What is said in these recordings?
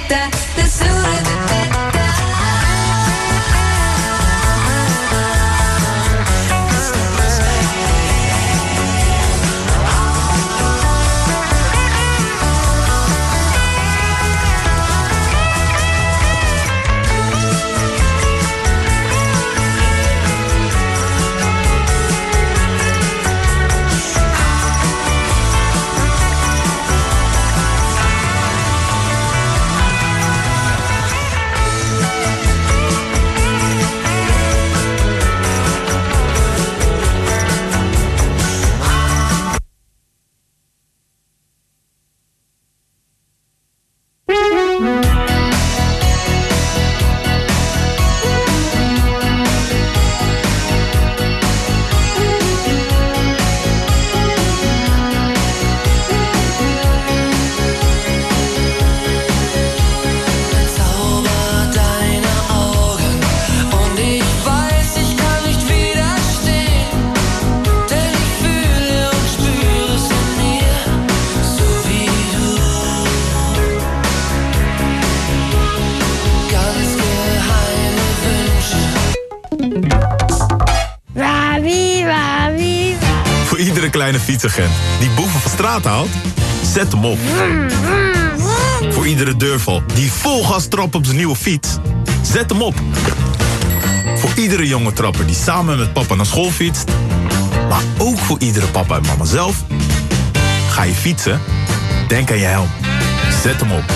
Kleine fietsagent die boeven van straat haalt, zet hem op. Voor iedere deurval die vol gas trapt op zijn nieuwe fiets, zet hem op. Voor iedere jonge trapper die samen met papa naar school fietst, maar ook voor iedere papa en mama zelf. Ga je fietsen? Denk aan je helm. Zet hem op.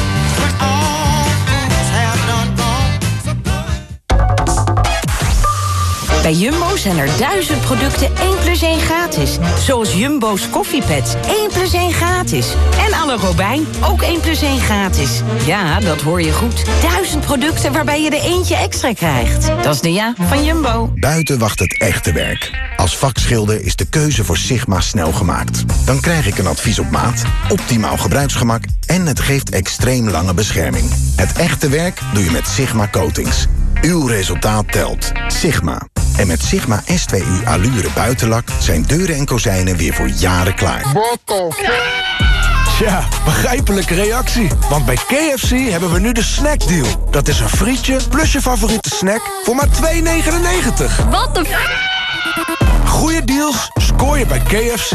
Bij Jumbo zijn er 1000 producten 1+1 gratis. Zoals Jumbo's koffiepads 1+1 gratis. En alle Robijn ook 1+1 gratis. Ja, dat hoor je goed. 1000 producten waarbij je er eentje extra krijgt. Dat is de ja van Jumbo. Buiten wacht het echte werk. Als vakschilder is de keuze voor Sigma snel gemaakt. Dan krijg ik een advies op maat, optimaal gebruiksgemak en het geeft extreem lange bescherming. Het echte werk doe je met Sigma Coatings. Uw resultaat telt. Sigma. En met Sigma S2U Allure buitenlak zijn deuren en kozijnen weer voor jaren klaar. Tja, begrijpelijke reactie. Want bij KFC hebben we nu de snackdeal. Dat is een frietje plus je favoriete snack voor maar $2,99. Wat de Goeie deals scoor je bij KFC.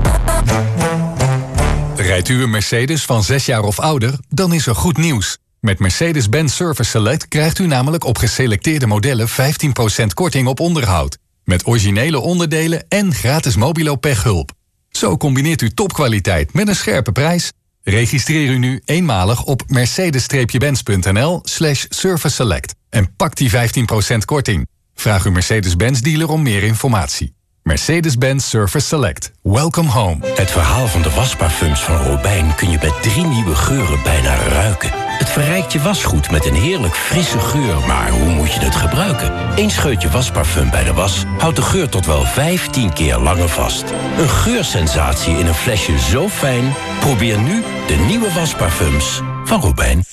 Rijdt u een Mercedes van 6 jaar of ouder, dan is er goed nieuws. Met Mercedes-Benz Service Select krijgt u namelijk op geselecteerde modellen 15% korting op onderhoud. Met originele onderdelen en gratis mobilo pechhulp. Zo combineert u topkwaliteit met een scherpe prijs. Registreer u nu eenmalig op mercedes-benz.nl/service select. En pak die 15% korting. Vraag uw Mercedes-Benz dealer om meer informatie. Mercedes-Benz Service Select. Welcome home. Het verhaal van de wasparfums van Robijn kun je bij 3 nieuwe geuren bijna ruiken. Het verrijkt je wasgoed met een heerlijk frisse geur, maar hoe moet je het gebruiken? 1 scheutje wasparfum bij de was houdt de geur tot wel 15 keer langer vast. Een geursensatie in een flesje zo fijn? Probeer nu de nieuwe wasparfums van Robijn.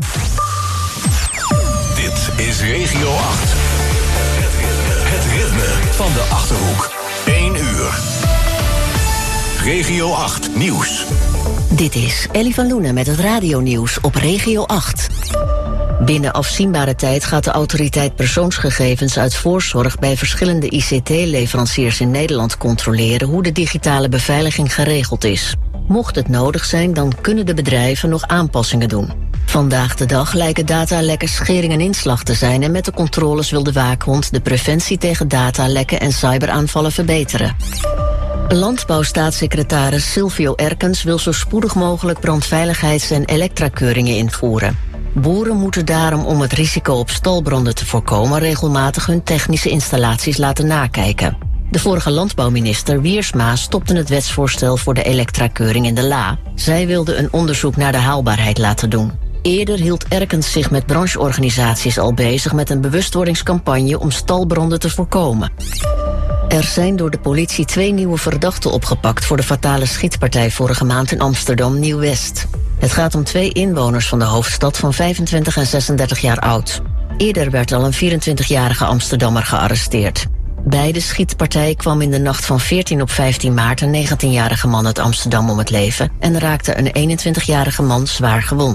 Dit is Regio 8. Het ritme van de Achterhoek. 1 uur. Regio 8 Nieuws. Dit is Ellie van Loenen met het radionieuws op Regio 8. Binnen afzienbare tijd gaat de autoriteit persoonsgegevens uit voorzorg bij verschillende ICT-leveranciers in Nederland controleren hoe de digitale beveiliging geregeld is. Mocht het nodig zijn, dan kunnen de bedrijven nog aanpassingen doen. Vandaag de dag lijken datalekken schering en inslag te zijn en met de controles wil de waakhond de preventie tegen datalekken en cyberaanvallen verbeteren. Landbouwstaatssecretaris Silvio Erkens wil zo spoedig mogelijk brandveiligheids- en elektrakeuringen invoeren. Boeren moeten daarom om het risico op stalbranden te voorkomen regelmatig hun technische installaties laten nakijken. De vorige landbouwminister Wiersma stopte het wetsvoorstel voor de elektrakeuring in de la. Zij wilde een onderzoek naar de haalbaarheid laten doen. Eerder hield Erkens zich met brancheorganisaties al bezig met een bewustwordingscampagne om stalbranden te voorkomen. Er zijn door de politie 2 nieuwe verdachten opgepakt voor de fatale schietpartij vorige maand in Amsterdam Nieuw-West. Het gaat om 2 inwoners van de hoofdstad van 25 en 36 jaar oud. Eerder werd al een 24-jarige Amsterdammer gearresteerd. Bij de schietpartij kwam in de nacht van 14 op 15 maart een 19-jarige man uit Amsterdam om het leven en raakte een 21-jarige man zwaar gewond.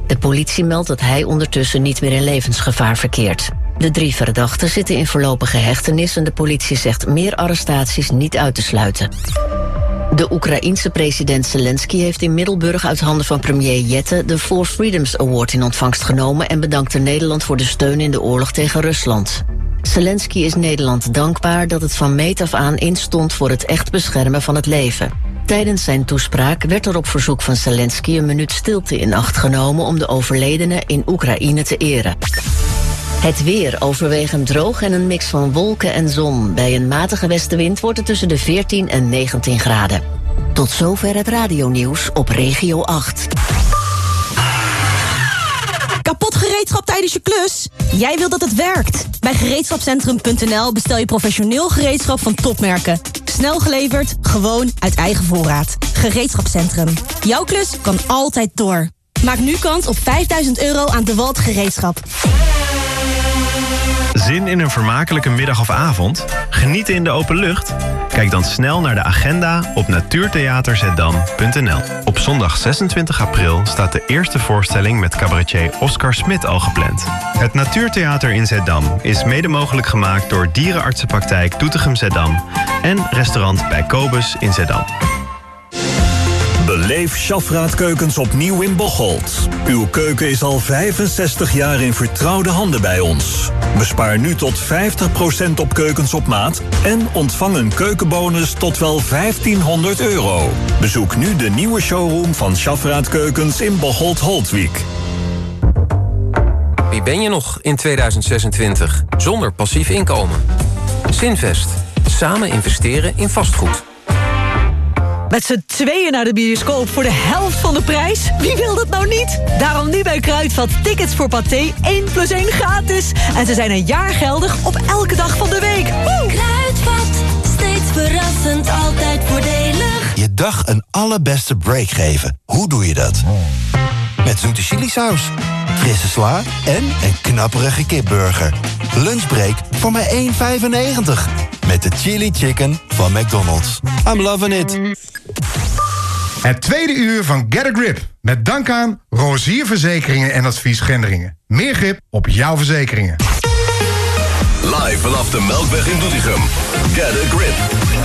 De politie meldt dat hij ondertussen niet meer in levensgevaar verkeert. De 3 verdachten zitten in voorlopige hechtenis en de politie zegt meer arrestaties niet uit te sluiten. De Oekraïense president Zelensky heeft in Middelburg uit handen van premier Jette de Four Freedoms Award in ontvangst genomen en bedankte Nederland voor de steun in de oorlog tegen Rusland. Zelensky is Nederland dankbaar dat het van meet af aan instond voor het echt beschermen van het leven. Tijdens zijn toespraak werd er op verzoek van Zelensky een minuut stilte in acht genomen om de overledenen in Oekraïne te eren. Het weer overwegend droog en een mix van wolken en zon. Bij een matige westenwind wordt het tussen de 14 en 19 graden. Tot zover het radionieuws op Regio 8. Kapot gereedschap tijdens je klus? Jij wilt dat het werkt. Bij gereedschapcentrum.nl bestel je professioneel gereedschap van topmerken. Snel geleverd, gewoon uit eigen voorraad. Gereedschapcentrum. Jouw klus kan altijd door. Maak nu kans op €5.000 aan DeWalt gereedschap. Zin in een vermakelijke middag of avond? Genieten in de open lucht? Kijk dan snel naar de agenda op natuurtheaterzeddam.nl. Op zondag 26 april staat de eerste voorstelling met cabaretier Oscar Smit al gepland. Het Natuurtheater in Zeddam is mede mogelijk gemaakt door Dierenartsenpraktijk Doetinchem Zeddam en restaurant Bij Kobus in Zeddam. Beleef Schafraad Keukens opnieuw in Bocholt. Uw keuken is al 65 jaar in vertrouwde handen bij ons. Bespaar nu tot 50% op keukens op maat en ontvang een keukenbonus tot wel €1.500. Bezoek nu de nieuwe showroom van Schafraad Keukens in Bocholt-Holtwijk. Wie ben je nog in 2026 zonder passief inkomen? Zinvest. Samen investeren in vastgoed. Met z'n tweeën naar de bioscoop voor de helft van de prijs? Wie wil dat nou niet? Daarom nu bij Kruidvat tickets voor Pathé 1+1 gratis. En ze zijn een jaar geldig op elke dag van de week. Woe! Kruidvat, steeds verrassend, altijd voordelig. Je dag een allerbeste break geven. Hoe doe je dat? Met zoete chilisaus, frisse sla en een knapperige kipburger. Lunchbreak voor maar €1,95. Met de chili chicken van McDonald's. I'm loving it. Het tweede uur van Get a Grip. Met dank aan Rozier Verzekeringen en Advies Gendringen. Meer grip op jouw verzekeringen. Live vanaf de Melkweg in Doetinchem. Get a Grip.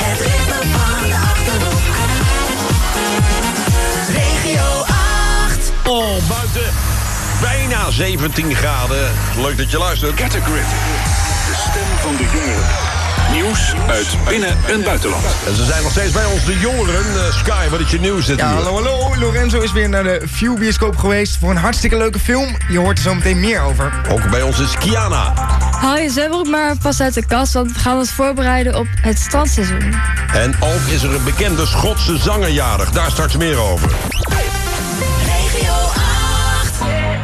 Regio 8. Oh, buiten bijna 17 graden. Leuk dat je luistert. Get a Grip. De stem van de jongeren. Nieuws uit binnen- en buitenland. En ze zijn nog steeds bij ons, de jongeren. Sky, wat is je nieuws dit uur? Hallo. Lorenzo is weer naar de View-bioscoop geweest voor een hartstikke leuke film. Je hoort er zo meteen meer over. Ook bij ons is Kiana. Haal je zwembroek maar pas uit de kast, want we gaan ons voorbereiden op het strandseizoen. En ook is er een bekende Schotse zanger jarig. Daar straks meer over. Regio 8.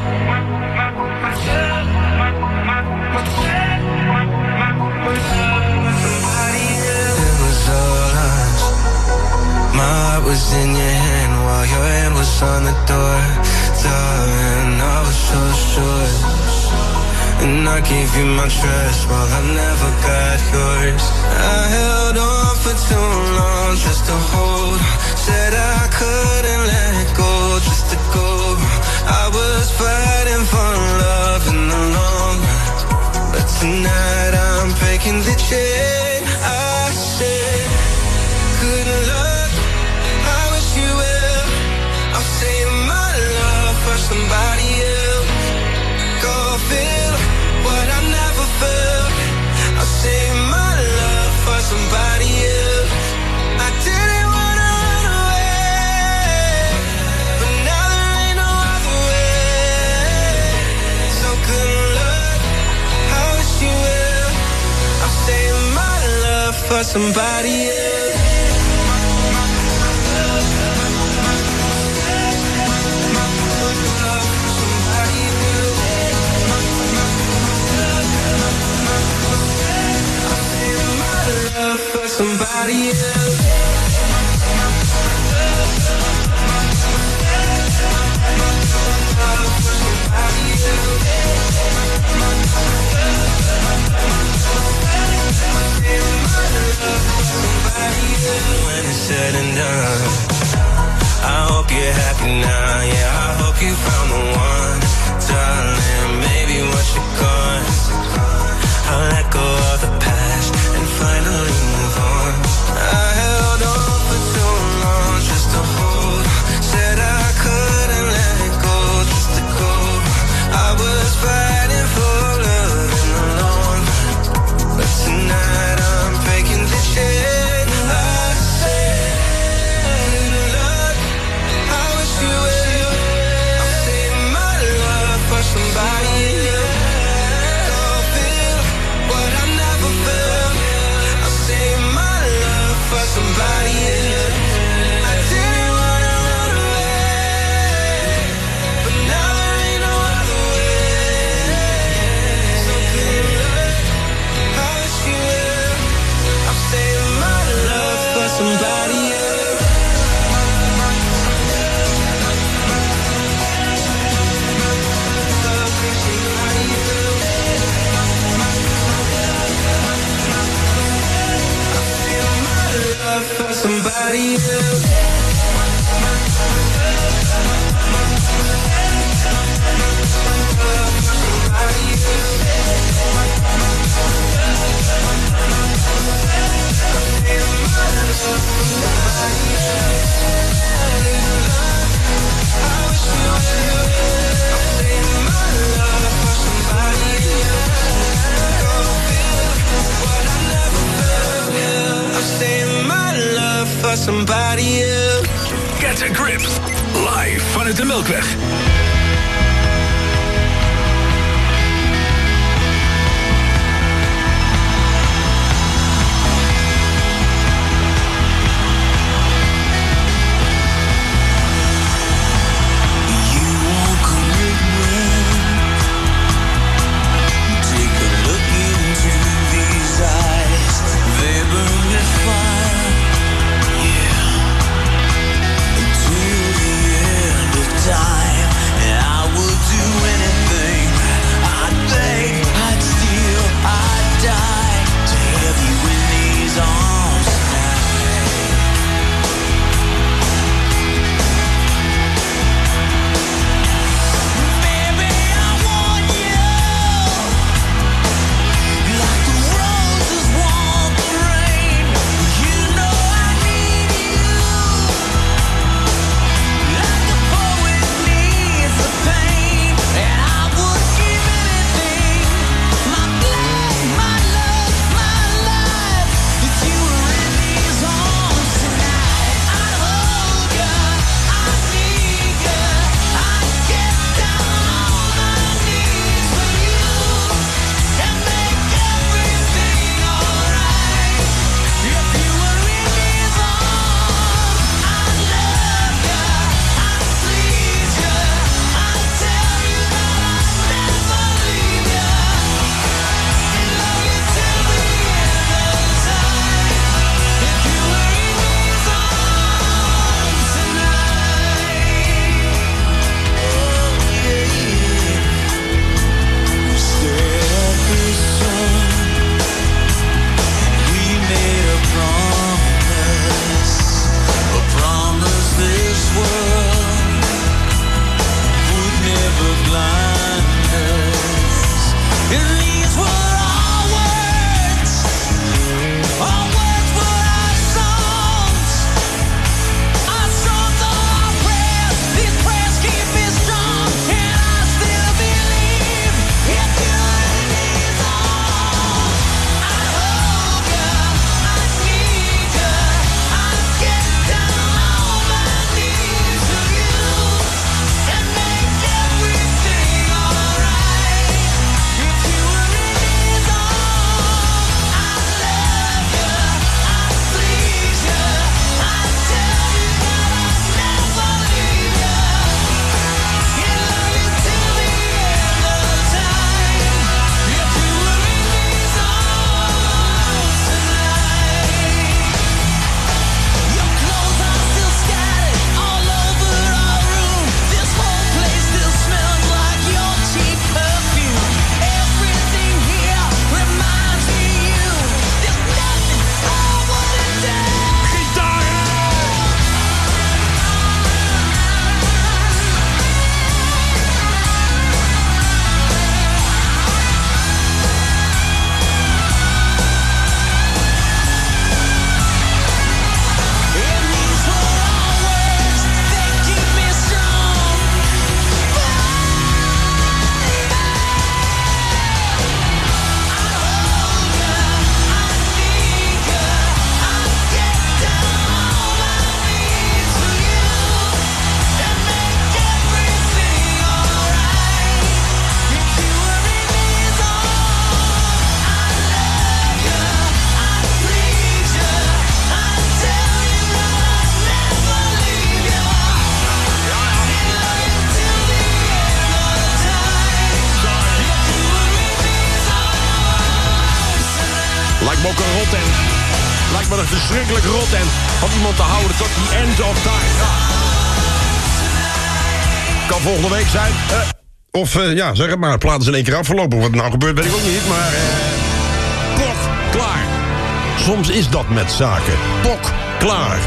My heart was in your hand while your hand was on the door. Darling, I was so sure. And I gave you my trust while I never got yours. I held on for too long just to hold. Said I couldn't let go just to go. I was fighting for love in the long run. But tonight I'm breaking the chain. I said, good luck, I wish you well. I'll save my love for somebody else. Go feel what I never felt. I'll save my love for somebody else. I didn't wanna run away, but now there ain't no other way. So good luck, I wish you well. I'll save my love for somebody else. For somebody else. When it's said and done, I hope you're happy now. Yeah, I hope you found the one. somebody else. Somebody else. Get a Grip. Live vanuit de Melkweg. Lijkt me ook een rottent. Lijkt me een verschrikkelijk rottent om iemand te houden tot the end of time. Ja. Kan volgende week zijn. Of ja, zeg het maar. Het plaat is in één keer afgelopen. Wat er nou gebeurt, weet ik ook niet. Maar pok, klaar. Soms is dat met zaken. Pok, klaar.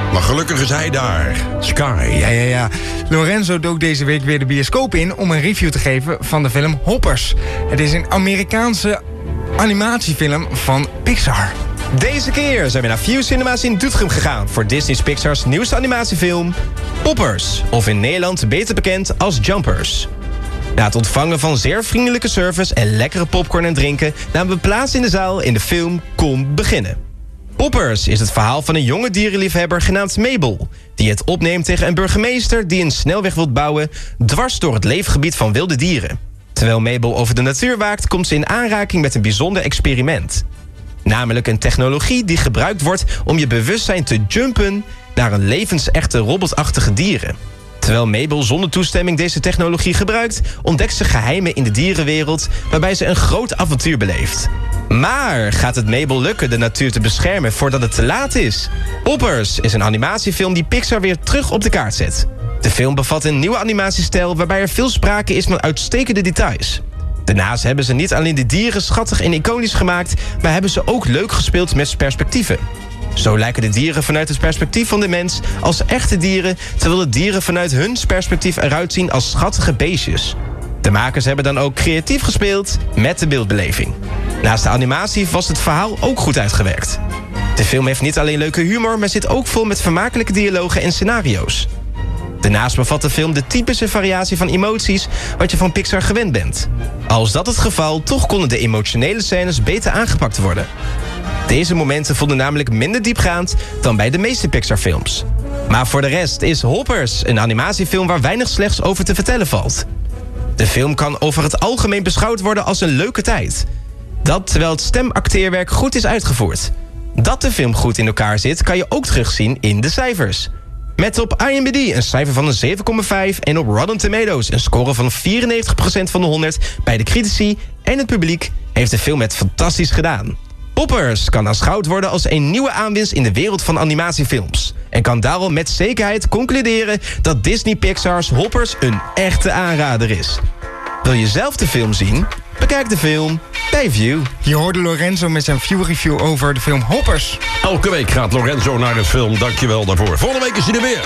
Maar gelukkig is hij daar. Sky. Ja. Lorenzo dook deze week weer de bioscoop in om een review te geven van de film Hoppers. Het is een Amerikaanse animatiefilm van Pixar. Deze keer zijn we naar View Cinema's in Doetinchem gegaan voor Disney's Pixar's nieuwste animatiefilm Hoppers, of in Nederland beter bekend als Jumpers. Na het ontvangen van zeer vriendelijke service en lekkere popcorn en drinken namen we plaats in de zaal in de film Kom Beginnen. Hoppers is het verhaal van een jonge dierenliefhebber genaamd Mabel, die het opneemt tegen een burgemeester die een snelweg wil bouwen dwars door het leefgebied van wilde dieren. Terwijl Mabel over de natuur waakt, komt ze in aanraking met een bijzonder experiment. Namelijk een technologie die gebruikt wordt om je bewustzijn te jumpen naar een levensechte robotachtige dieren. Terwijl Mabel zonder toestemming deze technologie gebruikt, ontdekt ze geheimen in de dierenwereld waarbij ze een groot avontuur beleeft. Maar gaat het Mabel lukken de natuur te beschermen voordat het te laat is? Hoppers is een animatiefilm die Pixar weer terug op de kaart zet. De film bevat een nieuwe animatiestijl waarbij er veel sprake is van uitstekende details. Daarnaast hebben ze niet alleen de dieren schattig en iconisch gemaakt, maar hebben ze ook leuk gespeeld met perspectieven. Zo lijken de dieren vanuit het perspectief van de mens als echte dieren, terwijl de dieren vanuit hun perspectief eruit zien als schattige beestjes. De makers hebben dan ook creatief gespeeld met de beeldbeleving. Naast de animatie was het verhaal ook goed uitgewerkt. De film heeft niet alleen leuke humor, maar zit ook vol met vermakelijke dialogen en scenario's. Daarnaast bevat de film de typische variatie van emoties wat je van Pixar gewend bent. Als dat het geval, toch konden de emotionele scènes beter aangepakt worden. Deze momenten voelden namelijk minder diepgaand dan bij de meeste Pixar-films. Maar voor de rest is Hoppers een animatiefilm waar weinig slechts over te vertellen valt. De film kan over het algemeen beschouwd worden als een leuke tijd. Dat terwijl het stemacteerwerk goed is uitgevoerd. Dat de film goed in elkaar zit, kan je ook terugzien in de cijfers. Met op IMDb een cijfer van een 7,5 en op Rotten Tomatoes een score van 94% van de 100... bij de critici en het publiek heeft de film het fantastisch gedaan. Hoppers kan aanschouwd worden als een nieuwe aanwinst in de wereld van animatiefilms. En kan daarom met zekerheid concluderen dat Disney Pixar's Hoppers een echte aanrader is. Wil je zelf de film zien? Bekijk de film bij View. Je hoorde Lorenzo met zijn View-review over de film Hoppers. Elke week gaat Lorenzo naar het film. Dankjewel daarvoor. Volgende week is hij er weer.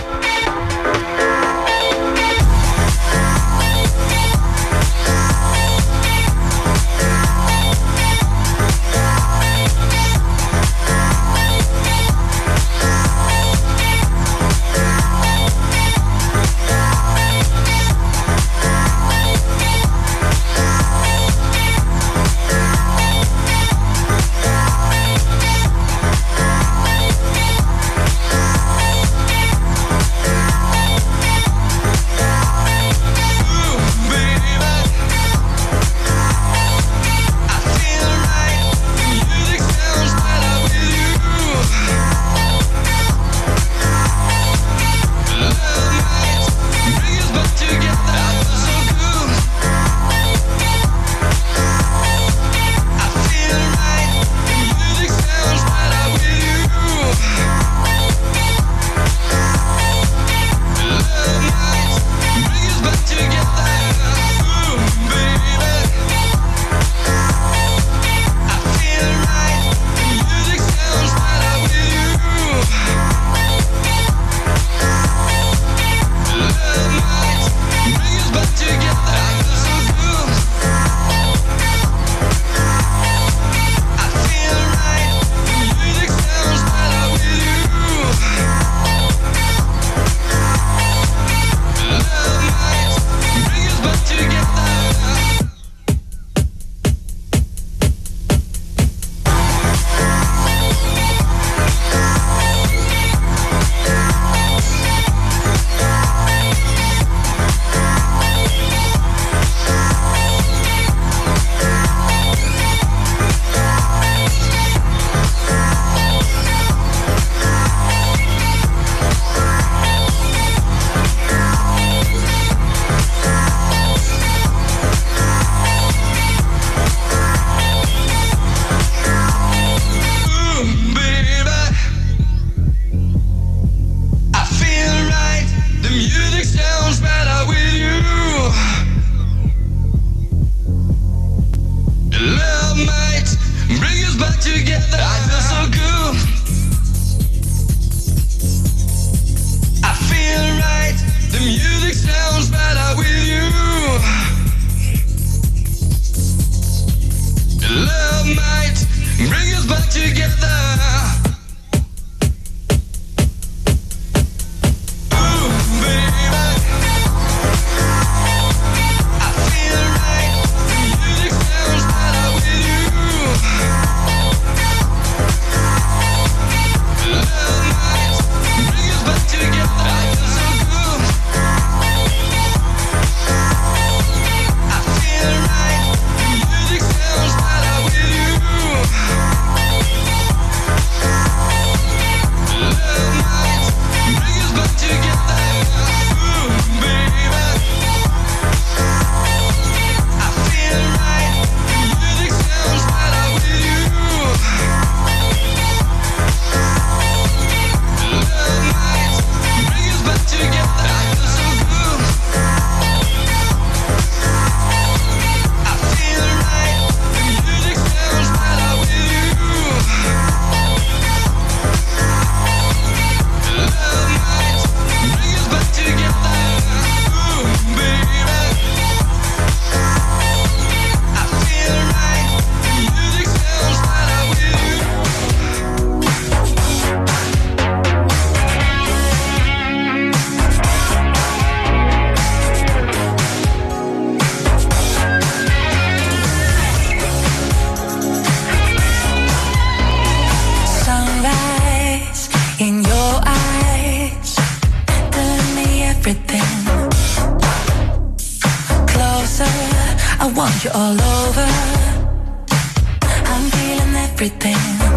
I want you all over. I'm feeling everything.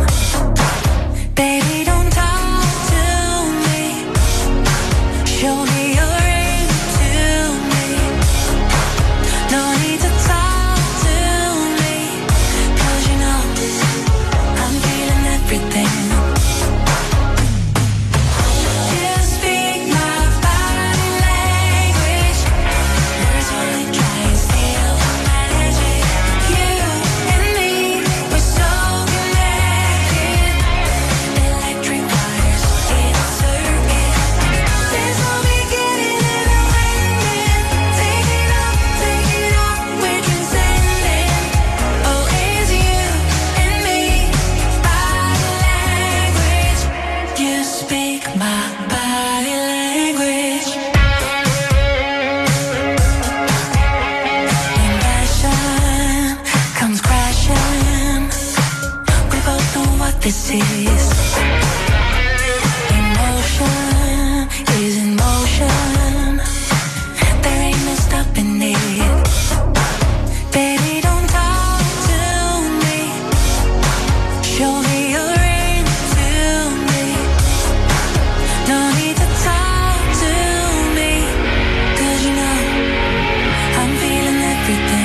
Baby, don't talk to me. Show me your ring to me. No need to talk to me. 'Cause you know I'm feeling everything. This is emotion, is in motion. There ain't no stopping it. Baby, don't talk to me. Show me your ring to me. No need to talk to me. 'Cause you know I'm feeling everything.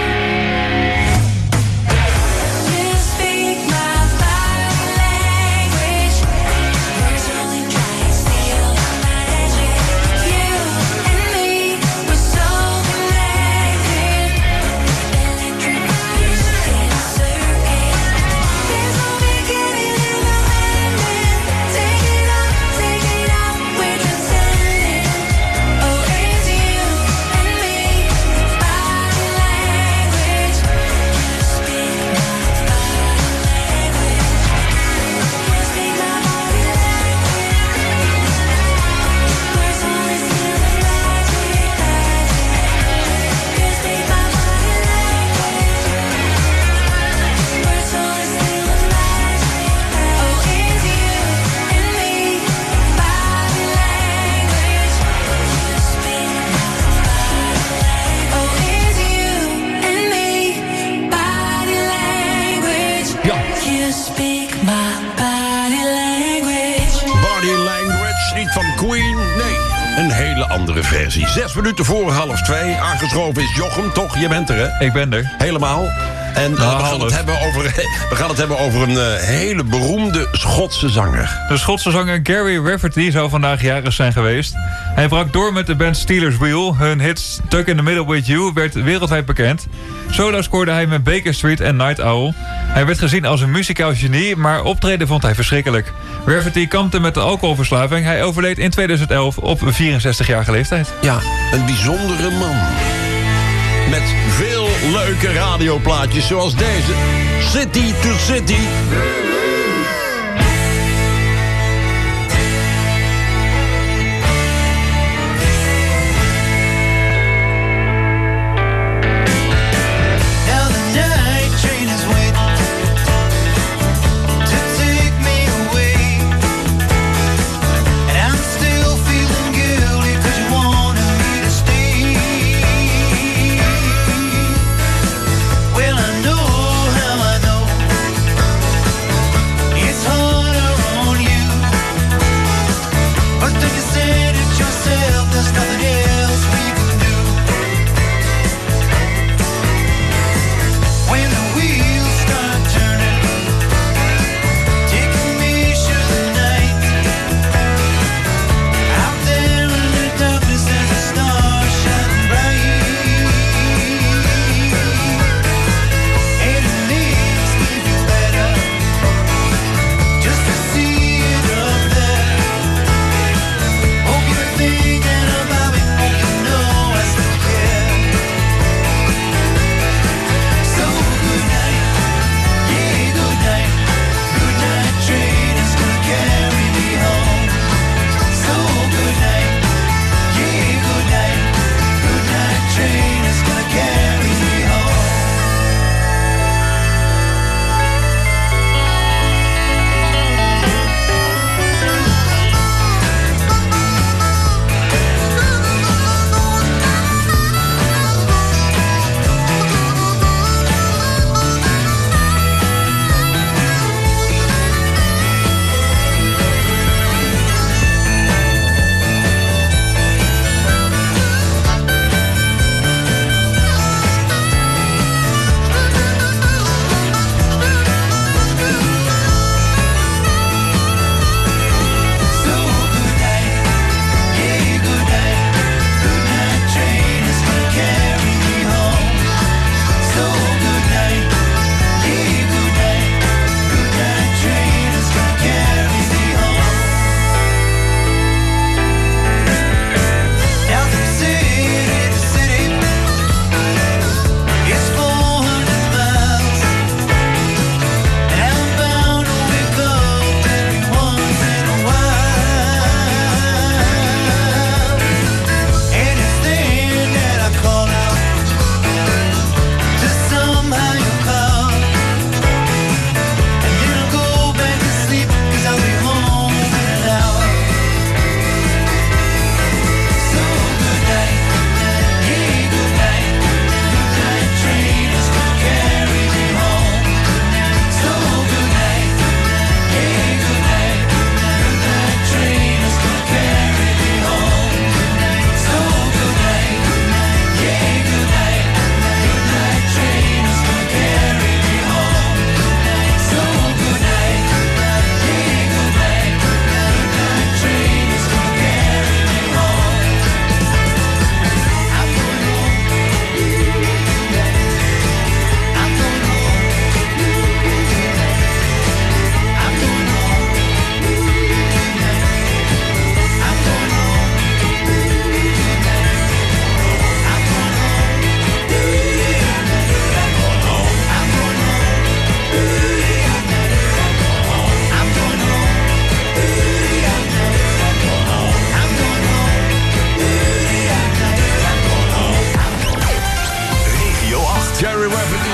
Andere versie. 6 minuten voor 1:30. Aangeschoven is Jochem, toch? Je bent er, hè? Ik ben er. Helemaal. En we gaan het hebben over een hele beroemde Schotse zanger. De Schotse zanger Gary Rafferty zou vandaag jarig zijn geweest. Hij brak door met de band Stealers Wheel. Hun hit Stuck in the Middle with You werd wereldwijd bekend. Solo scoorde hij met Baker Street en Night Owl. Hij werd gezien als een muzikaal genie, maar optreden vond hij verschrikkelijk. Rafferty kampte met de alcoholverslaving. Hij overleed in 2011 op 64-jarige leeftijd. Ja, een bijzondere man. Met veel leuke radioplaatjes zoals deze. City to City.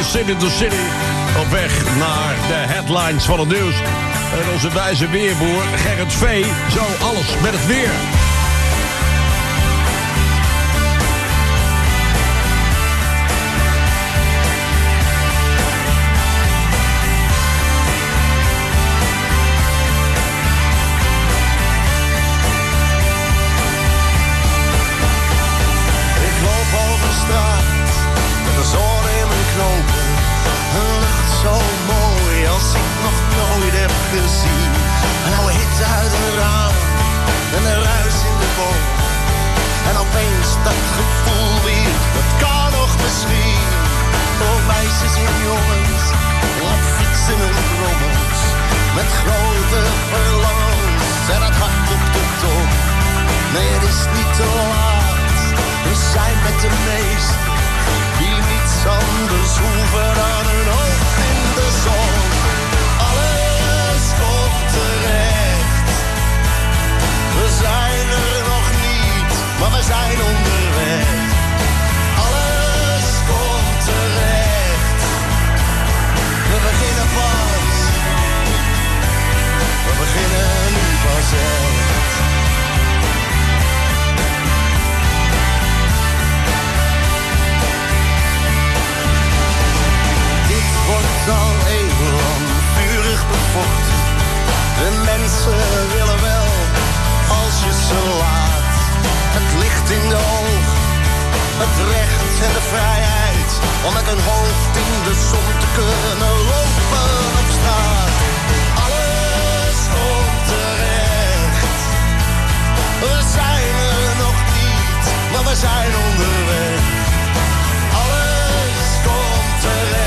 City to City. Op weg naar de headlines van het nieuws. En onze wijze weerboer Gerrit V. Zo alles met het weer. Zo mooi als ik nog nooit heb gezien. Een oude hit uit een raam en een ruis in de boom. En opeens dat gevoel weer, dat kan nog misschien. Voor meisjes en jongens, op fietsen en brommels. Met grote verlangens en het hart op de top. Nee, het is niet te laat, we zijn met de meesten. Die niets anders hoeven dan hun hoofd in de zon. Alles komt terecht. We zijn er nog niet, maar we zijn onderweg. Alles komt terecht. We beginnen pas. We beginnen nu pas echt. Wordt al eeuwenlang vurig bevochten. De mensen willen wel, als je ze laat. Het licht in de ogen, het recht en de vrijheid. Om met een hoofd in de zon te kunnen lopen op straat. Alles komt terecht. We zijn er nog niet, maar we zijn onderweg. Alles komt terecht.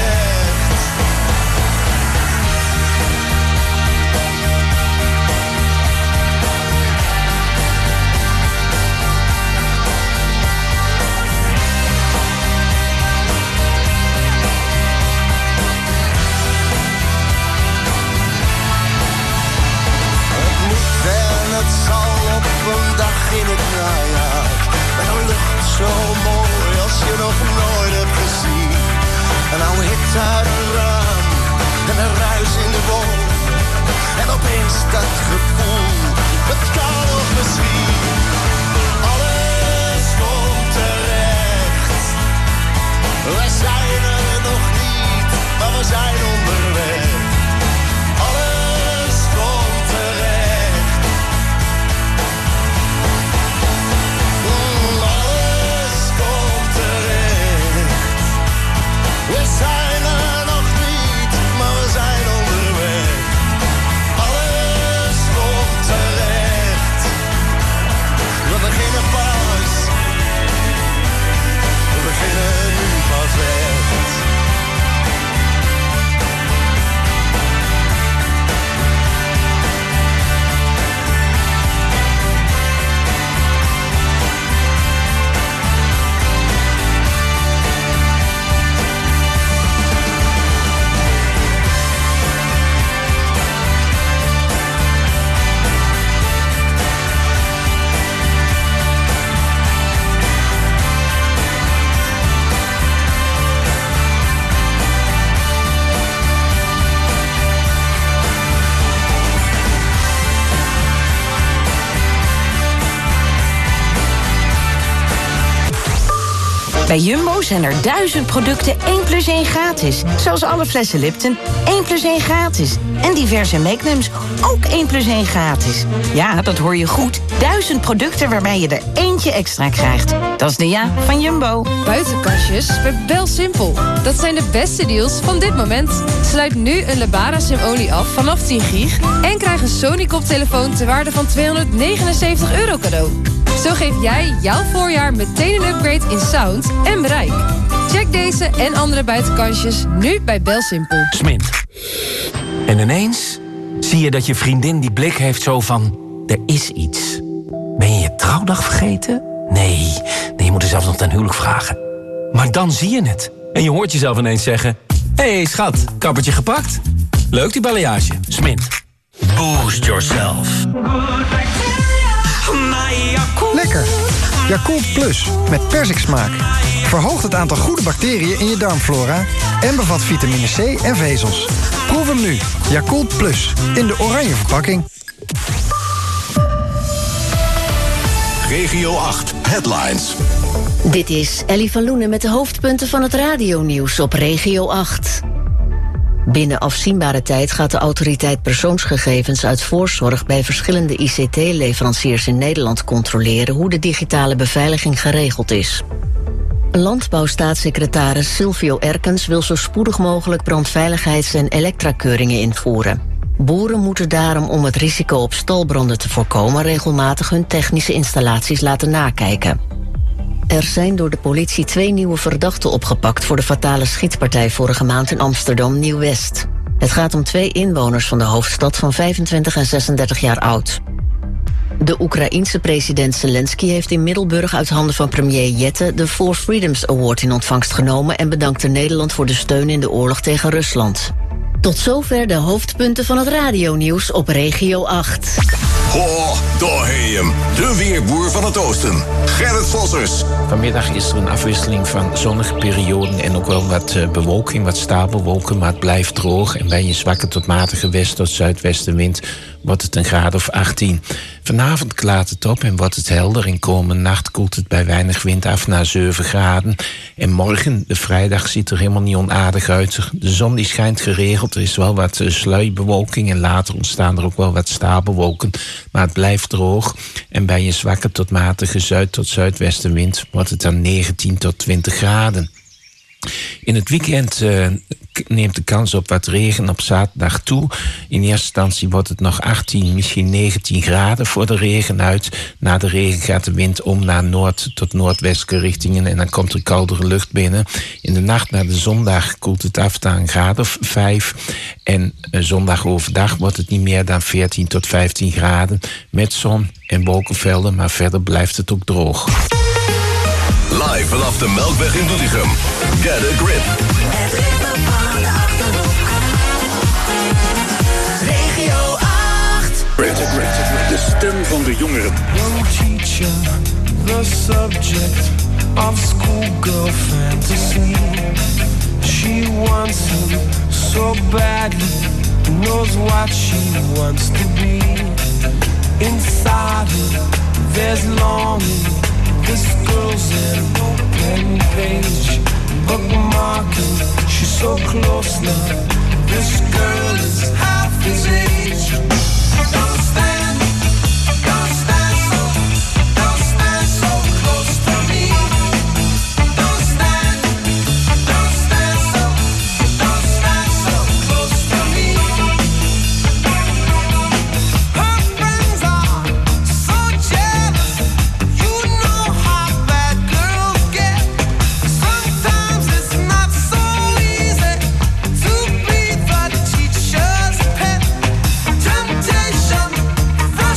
Het zal op een dag in het najaar. Met een lucht zo mooi als je nog nooit hebt gezien. Een oude hit uit een raam en een ruis in de boom. En opeens dat gevoel, het kan nog misschien. Alles komt terecht. We zijn er nog niet, maar we zijn onderweg. Alles komt terecht. We zijn er nog niet, maar we zijn onderweg. Alles komt terecht. We beginnen pas. We beginnen nu pas echt. Bij Jumbo zijn er 1000 producten 1+1 gratis. Zoals alle flessen Lipton, 1+1 gratis. En diverse Magnums, ook 1+1 gratis. Ja, dat hoor je goed. 1000 producten waarbij je er eentje extra krijgt. Dat is de ja van Jumbo. Buitenkastjes bij BelSimpel. Dat zijn de beste deals van dit moment. Sluit nu een Lebara Sim-olie af vanaf 10 gig... en krijg een Sony-koptelefoon ter waarde van €279 cadeau. Zo geef jij jouw voorjaar meteen een upgrade in sound en bereik. Check deze en andere buitenkantjes nu bij BelSimpel. Smint. En ineens zie je dat je vriendin die blik heeft zo van... er is iets. Ben je je trouwdag vergeten? Nee, je moet er zelfs nog ten huwelijk vragen. Maar dan zie je het. En je hoort jezelf ineens zeggen... Hé, schat, kappertje gepakt? Leuk die balayage. Smint. Boost yourself. Lekker. Yakult Plus met persiksmaak. Verhoogt het aantal goede bacteriën in je darmflora en bevat vitamine C en vezels. Proef hem nu. Yakult Plus in de oranje verpakking. Regio 8 Headlines. Dit is Ellie van Loenen met de hoofdpunten van het radionieuws op Regio 8. Binnen afzienbare tijd gaat de autoriteit persoonsgegevens uit voorzorg bij verschillende ICT-leveranciers in Nederland controleren hoe de digitale beveiliging geregeld is. Landbouwstaatssecretaris Silvio Erkens wil zo spoedig mogelijk brandveiligheids- en elektrakeuringen invoeren. Boeren moeten daarom om het risico op stalbranden te voorkomen regelmatig hun technische installaties laten nakijken. Er zijn door de politie 2 nieuwe verdachten opgepakt voor de fatale schietpartij vorige maand in Amsterdam Nieuw-West. Het gaat om 2 inwoners van de hoofdstad van 25 en 36 jaar oud. De Oekraïense president Zelensky heeft in Middelburg uit handen van premier Jette de Four Freedoms Award in ontvangst genomen en bedankte Nederland voor de steun in de oorlog tegen Rusland. Tot zover de hoofdpunten van het radionieuws op Regio 8. Ho, daar heb je hem. De weerboer van het oosten. Gerrit Vossers. Vanmiddag is er een afwisseling van zonnige perioden en ook wel wat bewolking, wat stapelwolken, maar het blijft droog. En bij een zwakke tot matige west- tot zuidwestenwind wordt het een graad of 18. Vanavond klaart het op en wordt het helder. En komende nacht koelt het bij weinig wind af naar 7 graden. En morgen, de vrijdag, ziet er helemaal niet onaardig uit. De zon die schijnt geregeld. Er is wel wat sluierbewolking en later ontstaan er ook wel wat stapelwolken. Maar het blijft droog. En bij een zwakke tot matige zuid- tot zuidwestenwind wordt het dan 19 tot 20 graden. In het weekend neemt de kans op wat regen op zaterdag toe. In eerste instantie wordt het nog 18, misschien 19 graden voor de regen uit. Na de regen gaat de wind om naar noord- tot noordwestelijke richtingen en dan komt er koudere lucht binnen. In de nacht naar de zondag koelt het af naar een graad of 5. En zondag overdag wordt het niet meer dan 14 tot 15 graden. Met zon en wolkenvelden, maar verder blijft het ook droog. Live vanaf de Melkweg in Doetinchem. Get a grip. Het ritme van de Achterhoek. Regio 8. De stem van de jongeren. Young teacher, the subject of schoolgirl fantasy. She wants him so badly, knows what she wants to be. Inside her, there's longing. This girl's an open page, bookmarking. She's so close now. This girl is half his age. Don't stand so close to me. Don't stand so close to me. Her friends are so jealous. You know how bad girls get. Sometimes it's not so easy to be the teacher's pet. Temptation,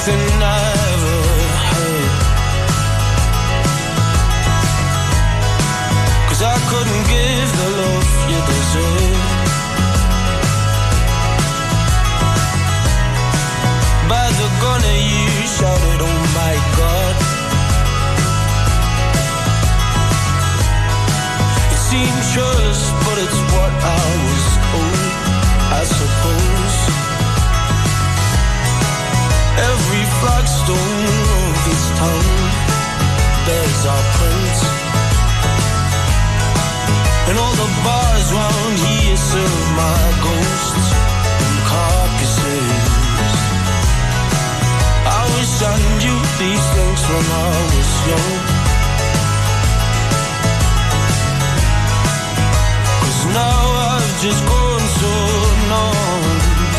something I ever heard. 'Cause I couldn't give the love you deserve. By the gunner you shouted, oh my God. It seems just, but it's what I was owed, I suppose. Every flagstone of this town bears our prints, and all the bars round here serve my ghosts and carcasses. I wish I knew these things when I was young, 'cause now I've just gone so numb.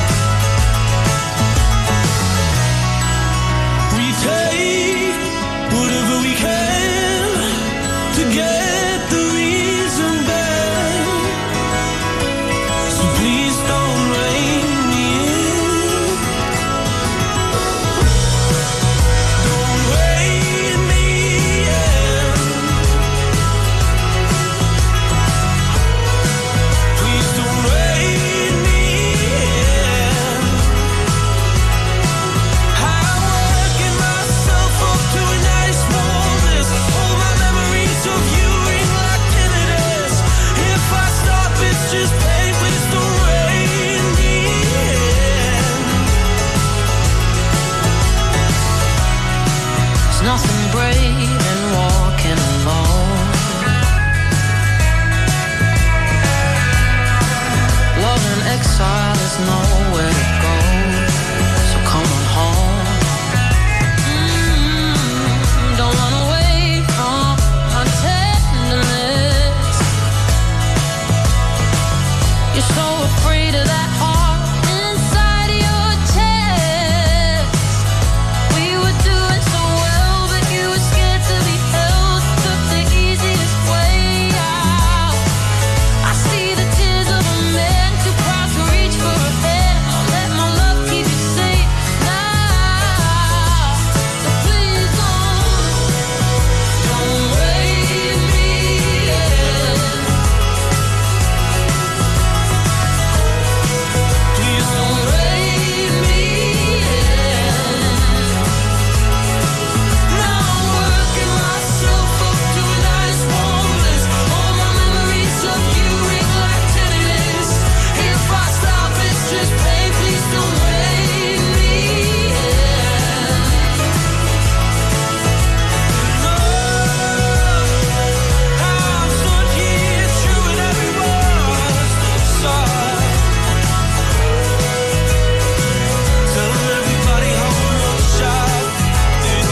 We take whatever we can to get the reason back, so please don't rein me in. Don't rein me in. Please don't rein me in. I'm working myself up to a nice warmness. All my memories of you ring like tinnitus. If I stop, it's just pain. Please don't rein me in. There's nothing brave in walking alone. Love in exile is nowhere to go, so come on home. Don't run away from my tenderness. You're so afraid of that heart inside your chest. We were doing so well, but you were scared to be held. Took the easiest way out. I see the tears of a man too proud to reach for a hand. I'll let my love keep you safe now. So please don't rein me in. Please don't rein me in. Now I'm working myself up to a nice warmness. All my memories of you ring like tinnitus. If I stop, it's just pain. Please don't rein me in. I'm stood here chewing every word inside, telling everybody how much I did.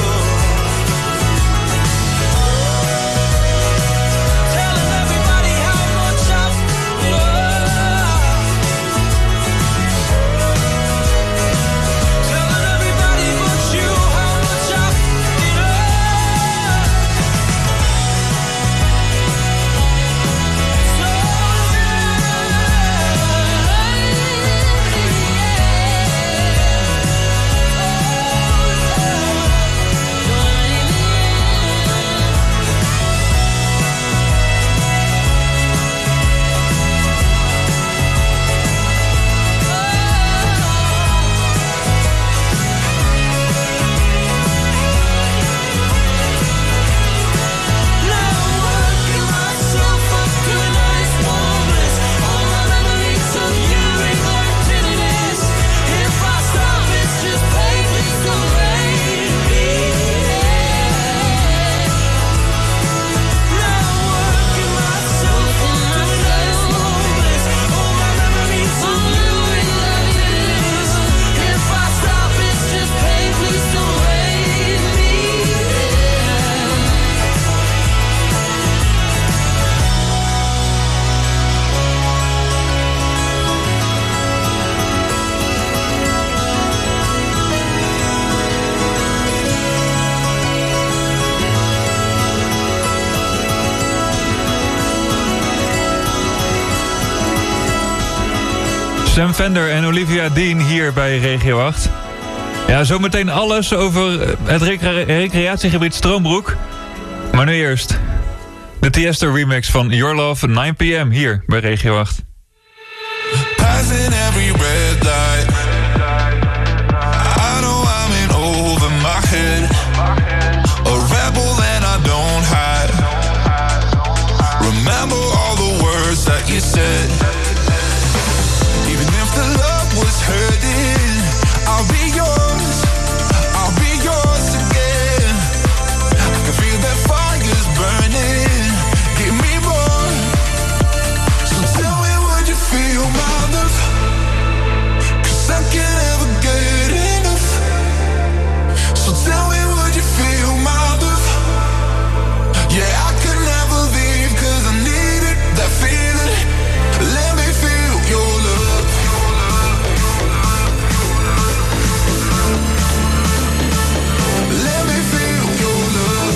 Telling everybody how much I love. Telling everybody but you how much I Sam Fender en Olivia Dean hier bij Regio 8. Ja, zometeen alles over het recreatiegebied Stroombroek. Maar nu eerst de Tiesto remix van Your Love 9 PM hier bij Regio 8. Passing every red light. I know I'm in over my head. A rebel and I don't hide. Remember all the words that you said. Even if the love was hurting, I'll be yours. I'll be yours again. I can feel that fire's burning. Give me more. So tell me, would you feel my love? 'Cause I can't ever get enough. So tell me, would you feel my love? Yeah, I could never leave 'cause I needed that feeling. Let me feel your love. Let me feel your love.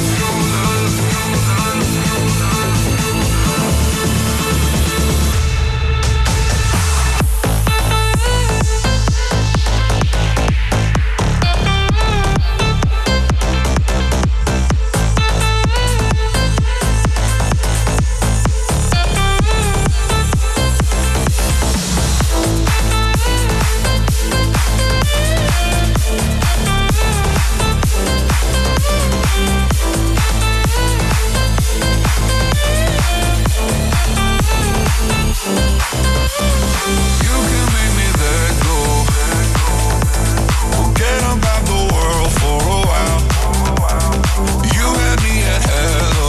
You can make me let go. Forget about the world for a while. You had me at hello.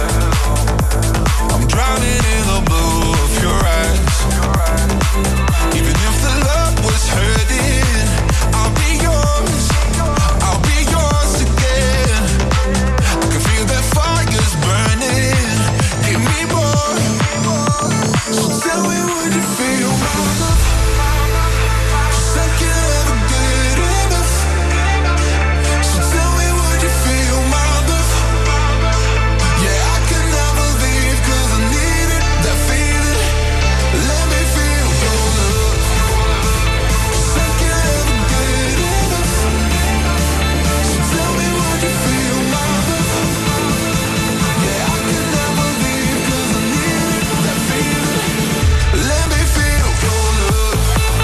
I'm drowning in the blue of your eyes. Even if the love was hurting, I'll be yours. I'll be yours again. I can feel that fire's burning. Give me more. So tell me, would you feel my love? 'Cause I can't ever get enough. So tell me, would you feel my love? Yeah, I could never leave 'cause I needed that feeling. Let me feel your love. 'Cause I can't ever get enough. So tell me, would you feel my love? Yeah, I could never leave 'cause I needed that feeling. Let me feel your love.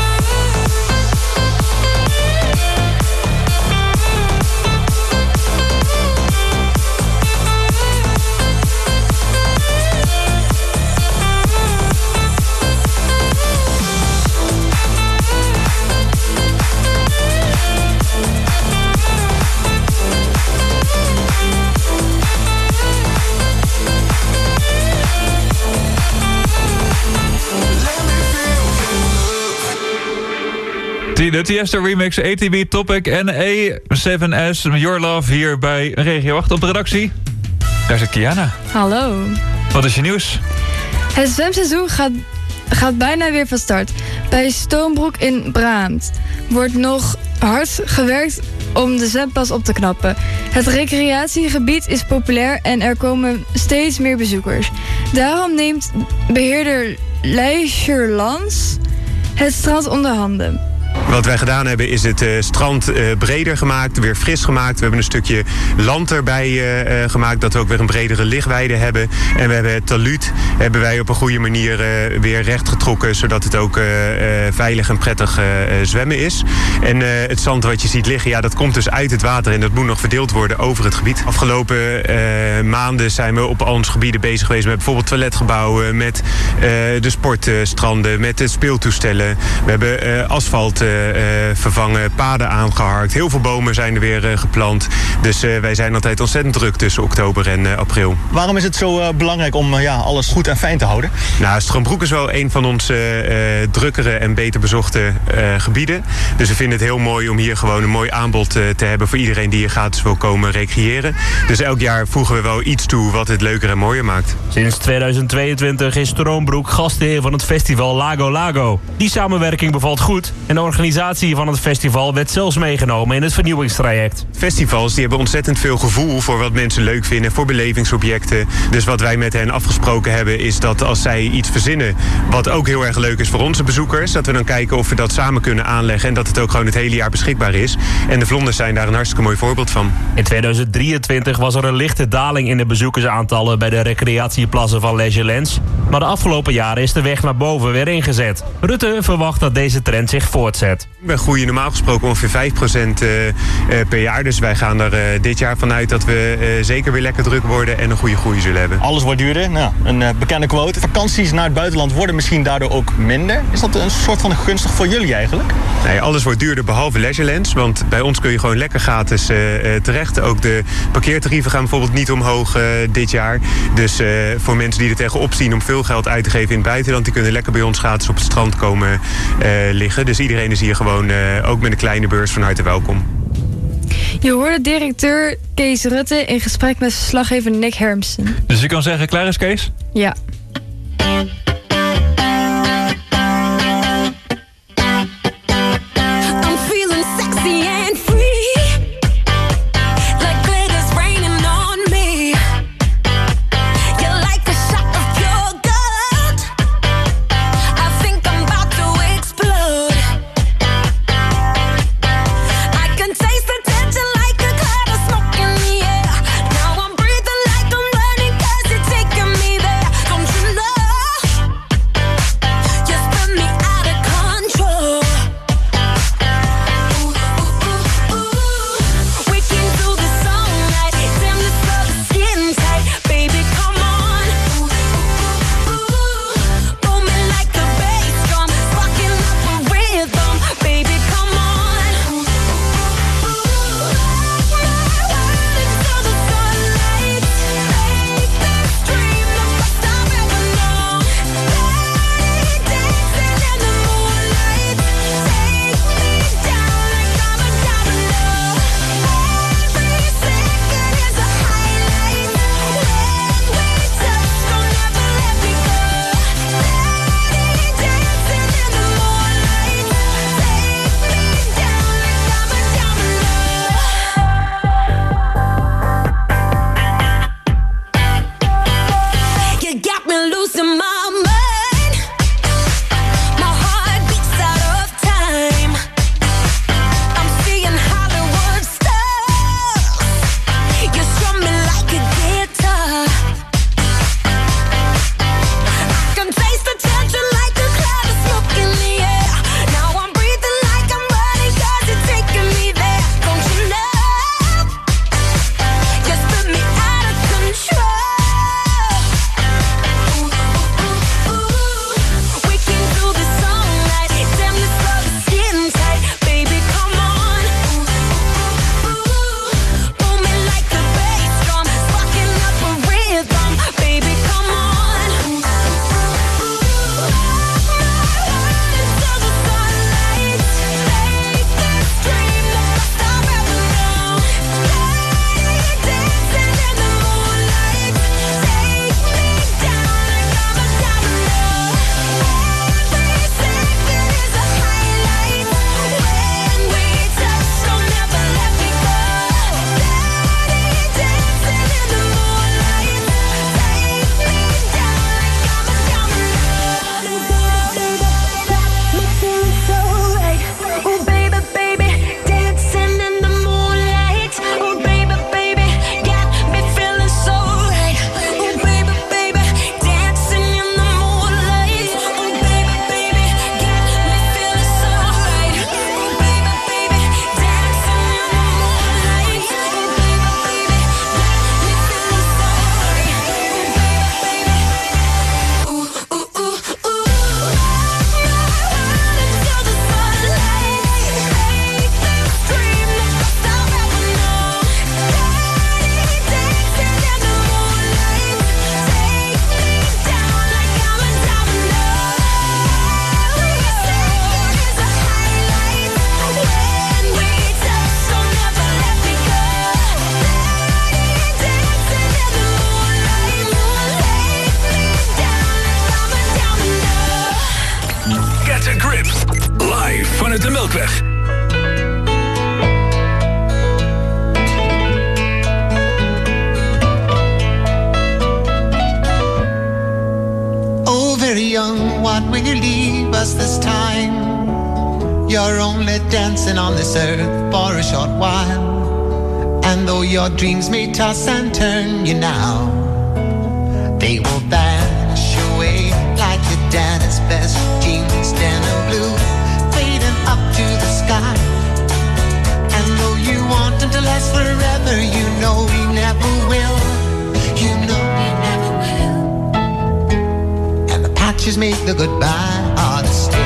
De Tiesto remix, ATB, Topic en A7S, Your Love hier bij Regio 8 op de redactie. Daar zit Kiana. Hallo. Wat is je nieuws? Het zwemseizoen gaat bijna weer van start. Bij Stroombroek in Braamt wordt nog hard gewerkt om de zwempas op te knappen. Het recreatiegebied is populair en er komen steeds meer bezoekers. Daarom neemt beheerder Leisure-Lans het strand onder handen. Wat wij gedaan hebben is het strand breder gemaakt, weer fris gemaakt. We hebben een stukje land erbij gemaakt, dat we ook weer een bredere lichtweide hebben. En we hebben het talud hebben wij op een goede manier weer rechtgetrokken, zodat het ook veilig en prettig zwemmen is. En het zand wat je ziet liggen, ja, dat komt dus uit het water en dat moet nog verdeeld worden over het gebied. Afgelopen maanden zijn we op al onze gebieden bezig geweest met bijvoorbeeld toiletgebouwen, met de sportstranden, met de speeltoestellen. We hebben asfalt vervangen, paden aangeharkt. Heel veel bomen zijn er weer geplant. Dus wij zijn altijd ontzettend druk tussen oktober en april. Waarom is het zo belangrijk om alles goed en fijn te houden? Nou, Stroombroek is wel een van onze drukkere en beter bezochte gebieden. Dus we vinden het heel mooi om hier gewoon een mooi aanbod te hebben voor iedereen die hier gratis wil komen recreëren. Dus elk jaar voegen we wel iets toe wat het leuker en mooier maakt. Sinds 2022 is Stroombroek gastheer van het festival Lago Lago. Die samenwerking bevalt goed en de organisatie organisatie van het festival werd zelfs meegenomen in het vernieuwingstraject. Festivals die hebben ontzettend veel gevoel voor wat mensen leuk vinden, voor belevingsobjecten. Dus wat wij met hen afgesproken hebben is dat als zij iets verzinnen wat ook heel erg leuk is voor onze bezoekers, dat we dan kijken of we dat samen kunnen aanleggen en dat het ook gewoon het hele jaar beschikbaar is. En de Vlonders zijn daar een hartstikke mooi voorbeeld van. In 2023 was er een lichte daling in de bezoekersaantallen bij de recreatieplassen van Legoland. Maar de afgelopen jaren is de weg naar boven weer ingezet. Rutte verwacht dat deze trend zich voortzet. We groeien normaal gesproken ongeveer 5% per jaar. Dus wij gaan er dit jaar vanuit dat we zeker weer lekker druk worden en een goede groei zullen hebben. Alles wordt duurder. Nou, een bekende quote. Vakanties naar het buitenland worden misschien daardoor ook minder. Is dat een soort van gunstig voor jullie eigenlijk? Nee, alles wordt duurder behalve Legoland. Want bij ons kun je gewoon lekker gratis terecht. Ook de parkeertarieven gaan bijvoorbeeld niet omhoog dit jaar. Dus voor mensen die er tegenop zien om veel geld uit te geven in het buitenland, die kunnen lekker bij ons gratis op het strand komen liggen. Dus iedereen is hier gewoon ook met een kleine beurs van harte welkom. Je hoorde directeur Kees Rutte in gesprek met verslaggever Nick Hermsen. Dus je kan zeggen, klaar is Kees? Ja. Come you leave us this time? You're only dancing on this earth for a short while. And though your dreams may toss and turn you now, they will vanish away like your daddy's best jeans, denim blue, fading up to the sky. And though you want him to last forever, you know he never will. You know he never will. And the patches make the goodbye harder still.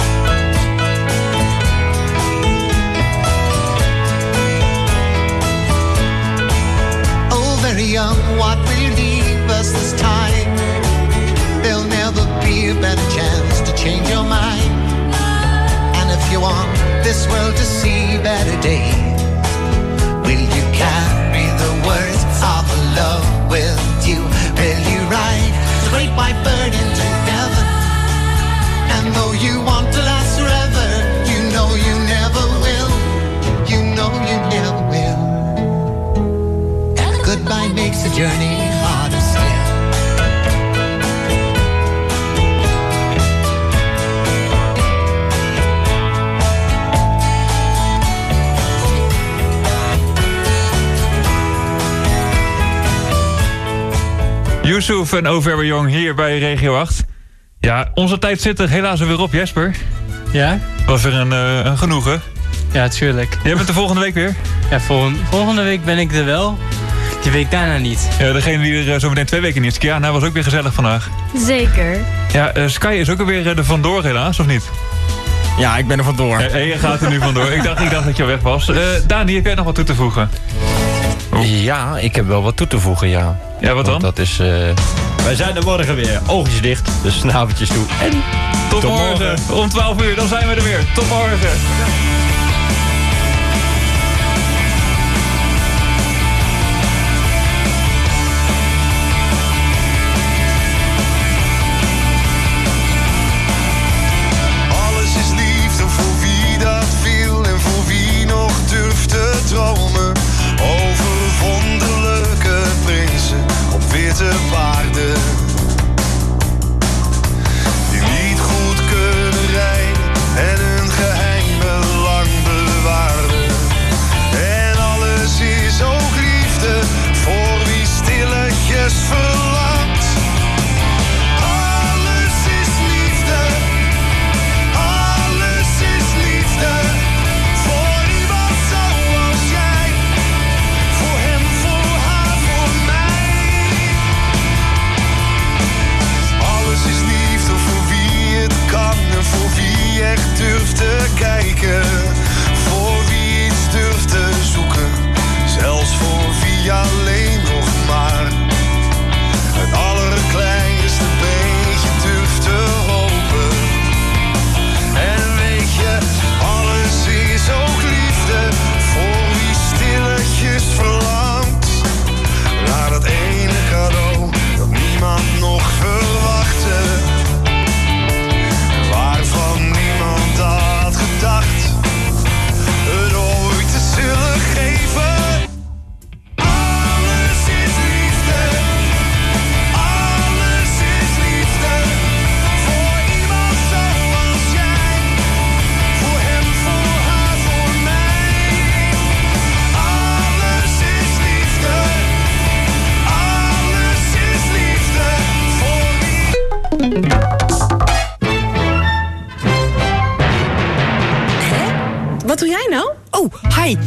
Very young, what will you leave us this time? There'll never be a better chance to change your mind. And if you want this world to see better days, will you carry the words of love with you? Will you ride the great white bird into heaven? And though you want to last forever, you know you never will. You know you never will. Goodbye makes the journey harder still. Yusuf en Oh Very Young hier bij Regio 8. Ja, onze tijd zit er helaas weer op, Jesper. Ja? Was weer een genoegen. Ja, tuurlijk. Jij bent de volgende week weer? Ja, volgende week ben ik er wel. Die week daarna niet. Ja, degene die er zo meteen 2 weken niet is. Kiana was ook weer gezellig vandaag. Zeker. Ja, Sky is ook alweer er vandoor helaas, of niet? Ja, ik ben er vandoor. Je gaat er nu vandoor. Ik dacht dat je weg was. Dani, heb jij nog wat toe te voegen? Ja, ik heb wel wat toe te voegen, ja. Ja, wat dan? Want dat is... Wij zijn er morgen weer. Oogjes dicht, de snaveltjes toe. En tot morgen. Om 12 uur, dan zijn we er weer. Tot morgen.